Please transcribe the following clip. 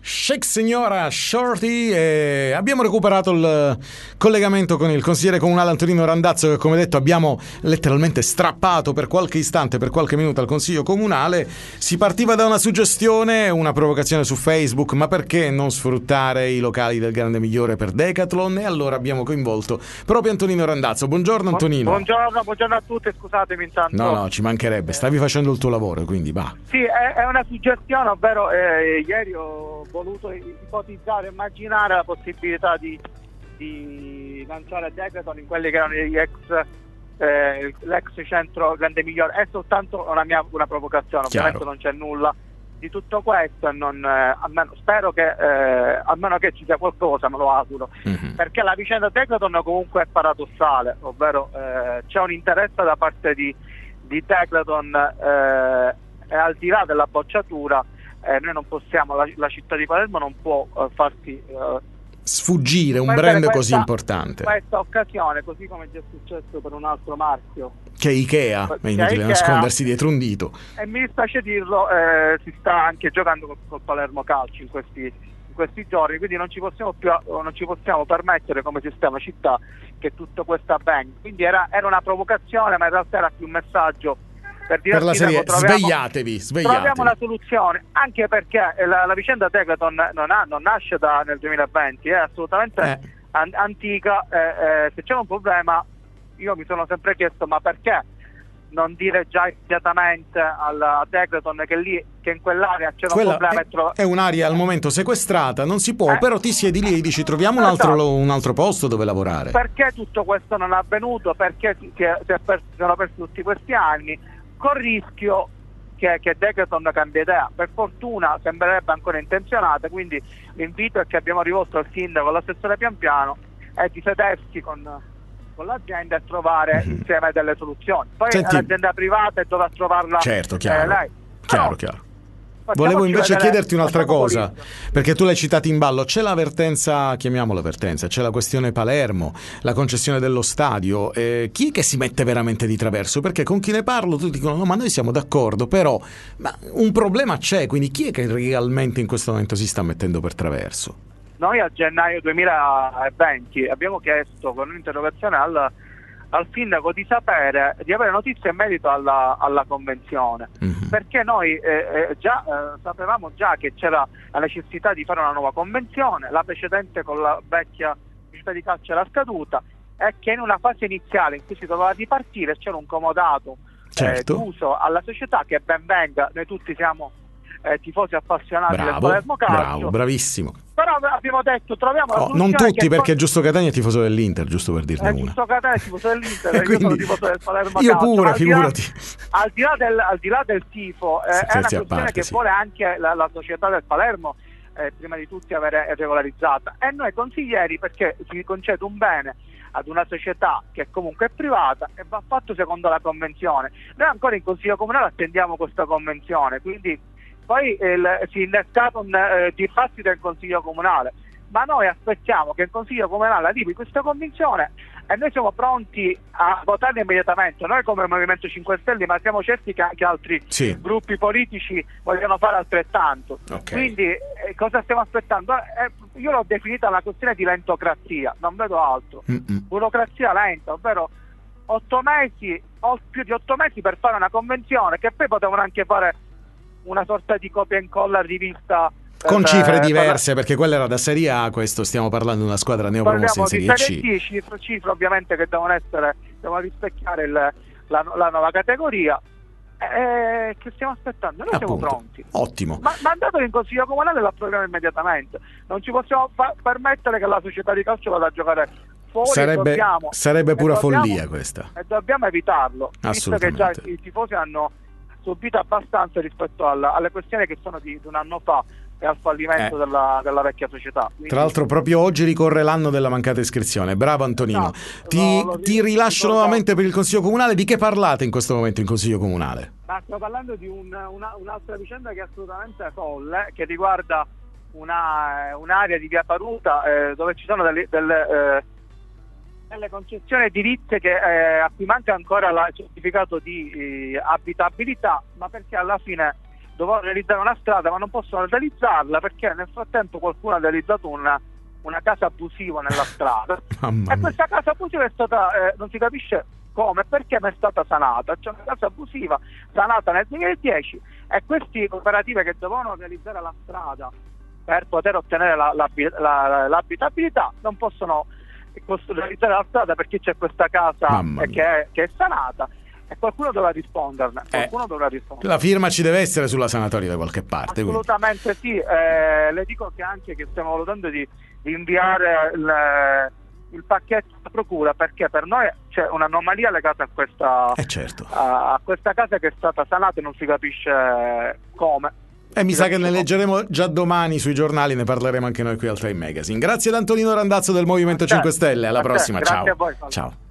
Chic signora Shorty, e abbiamo recuperato il collegamento con il consigliere comunale Antonino Randazzo, che come detto abbiamo letteralmente strappato per qualche istante, per qualche minuto al consiglio comunale. Si partiva da una suggestione, una provocazione su Facebook: ma perché non sfruttare i locali del Grande Migliore per Decathlon? E allora abbiamo coinvolto proprio Antonino Randazzo. Buongiorno Antonino. Buongiorno a tutti, scusatemi intanto. No, ci mancherebbe, stavi facendo il tuo lavoro, quindi va. Sì, è una suggestione, ovvero ieri ho voluto ipotizzare, immaginare la possibilità di lanciare Decathlon in quelli che erano l'ex centro Grande Migliore. È soltanto una provocazione, ovviamente non c'è nulla di tutto questo, e almeno spero che almeno che ci sia qualcosa, me lo auguro, perché la vicenda Decathlon comunque è paradossale, ovvero c'è un interesse da parte di Decathlon, e al di là della bocciatura noi non possiamo, la città di Palermo non può farsi sfuggire un brand così importante, questa occasione, così come è già successo per un altro marchio che è Ikea. È inutile nascondersi dietro un dito, e mi dispiace dirlo, si sta anche giocando col Palermo Calcio in questi giorni, quindi non ci possiamo permettere come sistema città che tutto questo avvenga. Quindi era una provocazione, ma in realtà era più un messaggio per la serie: svegliatevi. Troviamo una soluzione, anche perché la vicenda Decathlon non nasce nel 2020, è assolutamente antica. Se c'è un problema, io mi sono sempre chiesto: ma perché non dire già immediatamente a Decathlon che in quell'area c'era un problema? È un'area al momento sequestrata, non si può, però ti siedi lì e dici: troviamo un altro posto dove lavorare. Perché tutto questo non è avvenuto? Perché si sono persi tutti questi anni, col rischio che Decathlon cambia idea. Per fortuna sembrerebbe ancora intenzionata, quindi l'invito è che abbiamo rivolto al sindaco, all'assessore Pianpiano, è di sedersi con l'azienda e trovare insieme delle soluzioni. Poi l'azienda privata dovrà trovarla. Certo, lei. Chiaro. Volevo invece chiederti un'altra cosa, perché tu l'hai citato in ballo. C'è l'avvertenza, chiamiamola avvertenza, c'è la questione Palermo, la concessione dello stadio. Chi è che si mette veramente di traverso? Perché con chi ne parlo tutti dicono: no, ma noi siamo d'accordo, però un problema c'è, quindi chi è che realmente in questo momento si sta mettendo per traverso? Noi a gennaio 2020 abbiamo chiesto con un'interrogazione al sindaco di avere notizie in merito alla convenzione, perché noi sapevamo già che c'era la necessità di fare una nuova convenzione, la precedente con la vecchia città di calcio era scaduta, e che in una fase iniziale in cui si doveva ripartire c'era un comodato d'uso alla società, che ben venga, noi tutti siamo tifosi appassionati del Palermo Calcio. Bravissimo. Però abbiamo detto troviamo la soluzione. Non tutti, perché Giusto Catania è tifoso dell'Inter, giusto per dirne una. Giusto Catania è tifoso dell'Inter, io sono tifoso del Palermo Calcio. Io pure, figurati. Al di là del tifo, è una questione che vuole anche la società del Palermo prima di tutti avere regolarizzata, e noi consiglieri, perché si concede un bene ad una società che comunque è privata e va fatto secondo la convenzione. Noi ancora in Consiglio Comunale attendiamo questa convenzione, quindi poi si è innescato un dibattito del Consiglio Comunale, ma noi aspettiamo che il Consiglio Comunale arrivi questa convinzione e noi siamo pronti a votarla immediatamente, noi come Movimento 5 Stelle, ma siamo certi che anche altri gruppi politici vogliono fare altrettanto. Quindi cosa stiamo aspettando? Io l'ho definita una questione di lentocrazia, non vedo altro. Burocrazia lenta, ovvero 8 mesi o più di 8 mesi per fare una convenzione, che poi potevano anche fare una sorta di copia e incolla rivista con cifre diverse, perché quella era da Serie A, questo stiamo parlando di una squadra neopromossa in Serie C. Cifre ovviamente che devono rispecchiare la nuova categoria. Che stiamo aspettando? Noi siamo pronti. Ottimo. Mandatelo in Consiglio Comunale e l'approviamo immediatamente. Non ci possiamo permettere che la società di calcio vada a giocare fuori. Sarebbe pura follia questa. E dobbiamo evitarlo, visto che già i tifosi hanno subito abbastanza rispetto alle questioni che sono di un anno fa e al fallimento della vecchia società. Quindi, tra l'altro proprio oggi ricorre l'anno della mancata iscrizione. Bravo Antonino. Ti rilascio nuovamente per il Consiglio Comunale. Di che parlate in questo momento in Consiglio Comunale? Stiamo parlando di un'altra vicenda che è assolutamente folle, che riguarda un'area di via Paruta dove ci sono delle concessioni edilizie a cui manca ancora il certificato di abitabilità, ma perché alla fine dovevano realizzare una strada ma non possono realizzarla perché nel frattempo qualcuno ha realizzato una casa abusiva nella strada e questa casa abusiva è stata non si capisce come e perché non è stata sanata. C'è una casa abusiva sanata nel 2010 e queste cooperative che dovevano realizzare la strada per poter ottenere l'abitabilità non possono realizzare la strada perché c'è questa casa che è sanata. E qualcuno dovrà risponderne. La firma ci deve essere sulla sanatoria da qualche parte. Assolutamente quindi. Sì. Le dico che anche che stiamo valutando di inviare il pacchetto alla procura perché per noi c'è un'anomalia legata a questa a questa casa che è stata sanata e non si capisce come. E mi sa che ne leggeremo già domani sui giornali, ne parleremo anche noi qui al Time Magazine. Grazie ad Antonino Randazzo del Movimento 5 Stelle, alla prossima, ciao. A voi. Ciao.